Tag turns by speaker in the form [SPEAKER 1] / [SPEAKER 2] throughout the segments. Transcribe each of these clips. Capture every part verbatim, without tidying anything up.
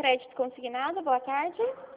[SPEAKER 1] Crédito Consignado, boa tarde.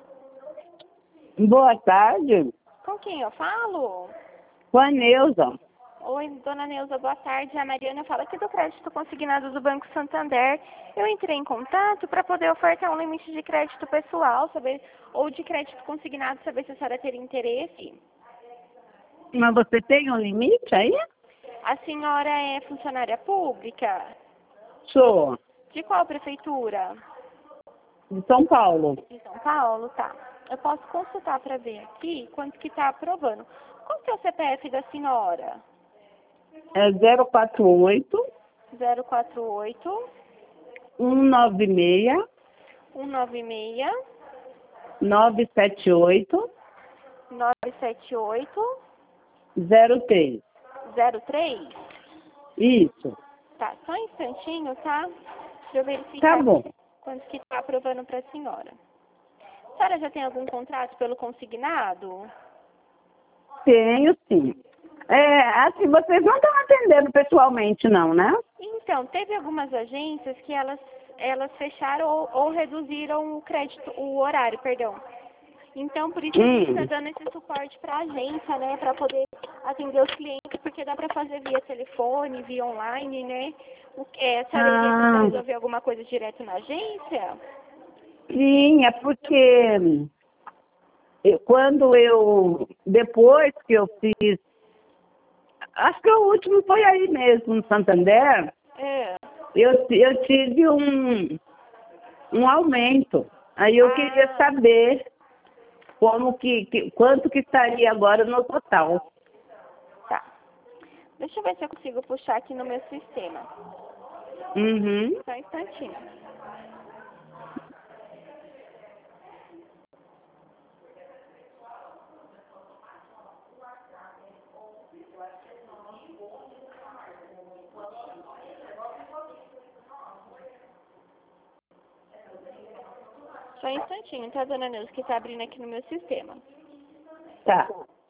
[SPEAKER 2] Boa tarde,
[SPEAKER 1] Com quem eu falo?
[SPEAKER 2] com a Neuza.
[SPEAKER 1] Oi, dona Neuza, boa tarde. A Mariana fala aqui do Crédito Consignado do Banco Santander. Eu entrei em contato para poder ofertar um limite de crédito pessoal, saber, ou de crédito consignado, saber se a senhora teria interesse.
[SPEAKER 2] Mas você tem um limite aí?
[SPEAKER 1] A senhora é funcionária pública?
[SPEAKER 2] Sou,
[SPEAKER 1] De qual prefeitura?
[SPEAKER 2] de São Paulo.
[SPEAKER 1] De São Paulo, tá. Eu posso consultar para ver aqui quanto que está aprovando. Qual que é o C P F da senhora?
[SPEAKER 2] É zero quatro oito,
[SPEAKER 1] zero quatro oito,
[SPEAKER 2] um nove seis,
[SPEAKER 1] um nove seis,
[SPEAKER 2] nove sete oito,
[SPEAKER 1] nove sete oito,
[SPEAKER 2] zero três.
[SPEAKER 1] zero três.
[SPEAKER 2] Isso,
[SPEAKER 1] Tá, só um instantinho, tá? Deixa eu verificar
[SPEAKER 2] tá bom.
[SPEAKER 1] quanto que está aprovando para a senhora. A senhora já tem algum contrato pelo consignado?
[SPEAKER 2] Tenho sim. É, assim, vocês não estão atendendo pessoalmente não, né?
[SPEAKER 1] Então, teve algumas agências que elas, elas fecharam ou, ou reduziram o crédito, o horário, perdão. Então, por isso que a gente está
[SPEAKER 2] Hum.
[SPEAKER 1] dando esse suporte para a agência, né? Para poder atender os clientes, porque dá para fazer via telefone, via online, né? O, é, a senhora iria tentar
[SPEAKER 2] Ah,
[SPEAKER 1] resolver alguma coisa direto na agência?
[SPEAKER 2] sim, é porque eu- quando eu, depois que eu fiz, acho que o último foi aí mesmo, no Santander,
[SPEAKER 1] É.
[SPEAKER 2] eu, eu tive um, um aumento. Aí eu queria
[SPEAKER 1] Ah,
[SPEAKER 2] saber como que, que, quanto que estaria agora no total.
[SPEAKER 1] tá. Deixa eu ver se eu consigo puxar aqui no meu sistema.
[SPEAKER 2] Uhum.
[SPEAKER 1] Só um instantinho. Só um instantinho, tá, dona Neuza, que tá abrindo aqui no meu sistema.
[SPEAKER 2] Tá.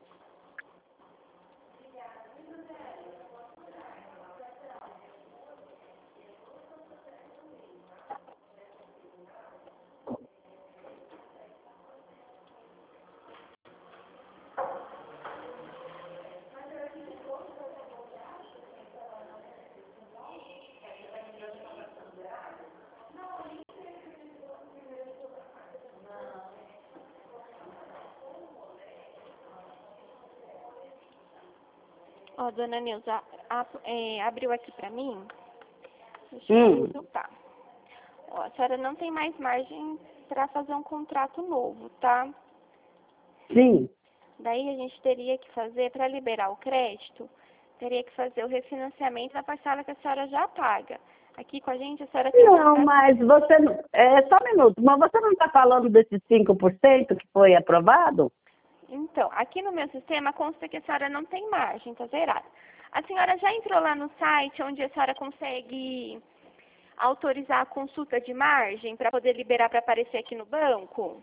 [SPEAKER 1] Ó, dona Neuza, a- é, abriu aqui pra mim. Deixa eu
[SPEAKER 2] Hum.
[SPEAKER 1] consultar. Ó, a senhora não tem mais margem para fazer um contrato novo, tá?
[SPEAKER 2] Sim.
[SPEAKER 1] Daí a gente teria que fazer, para liberar o crédito, teria que fazer o refinanciamento da parcela que a senhora já paga. Aqui com a gente, a senhora tem um
[SPEAKER 2] Não,
[SPEAKER 1] contrato...
[SPEAKER 2] mas você, não- é só um minuto, mas você não está falando desses cinco por cento que foi aprovado?
[SPEAKER 1] Então, aqui no meu sistema consta que a senhora não tem margem, tá zerada. A senhora já entrou lá no site onde a senhora consegue autorizar a consulta de margem para poder liberar para aparecer aqui no banco?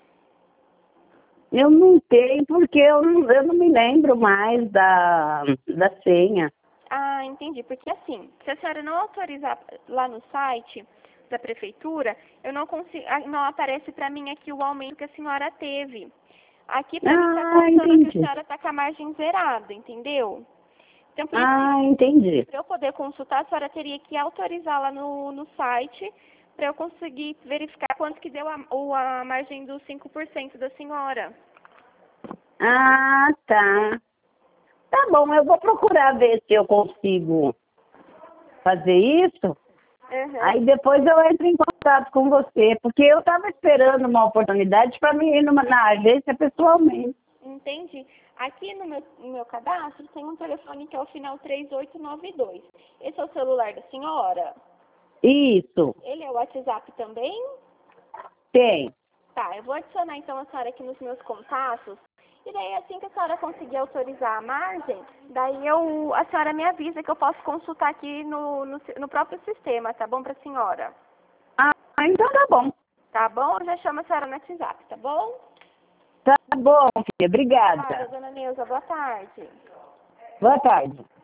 [SPEAKER 2] Eu não tenho, porque eu não, eu não me lembro mais da, da senha.
[SPEAKER 1] Ah, entendi. Porque assim, se a senhora não autorizar lá no site da prefeitura, eu não consigo, ah, não aparece para mim aqui o aumento que a senhora teve. Aqui para mim está
[SPEAKER 2] Ah,
[SPEAKER 1] constando que a
[SPEAKER 2] entendi.
[SPEAKER 1] senhora está com a margem zerada, entendeu? Então, por isso
[SPEAKER 2] Ah,
[SPEAKER 1] que
[SPEAKER 2] entendi.
[SPEAKER 1] para eu poder consultar, a senhora teria que autorizar lá no, no site para eu conseguir verificar quanto que deu a, o- a margem dos cinco por cento da senhora.
[SPEAKER 2] Ah, tá. Tá bom, eu vou procurar ver se eu consigo fazer isso.
[SPEAKER 1] Uhum.
[SPEAKER 2] Aí depois eu entro em contato com você, porque eu estava esperando uma oportunidade para mim ir numa, na agência pessoalmente.
[SPEAKER 1] Entendi. Aqui no meu, no meu cadastro tem um telefone que é o final três oito nove dois. Esse é o celular da senhora?
[SPEAKER 2] Isso,
[SPEAKER 1] Ele é o WhatsApp também?
[SPEAKER 2] tem.
[SPEAKER 1] Tá, eu vou adicionar então a senhora aqui nos meus contatos. E daí assim que a senhora conseguir autorizar a margem, daí eu, a senhora me avisa que eu posso consultar aqui no, no, no próprio sistema, tá bom pra senhora?
[SPEAKER 2] Ah, então tá bom.
[SPEAKER 1] Tá bom? Eu já chamo a senhora no WhatsApp, tá bom?
[SPEAKER 2] Tá bom, filha.
[SPEAKER 1] Obrigada,
[SPEAKER 2] Obrigada.
[SPEAKER 1] dona Neuza. Boa tarde.
[SPEAKER 2] Boa tarde.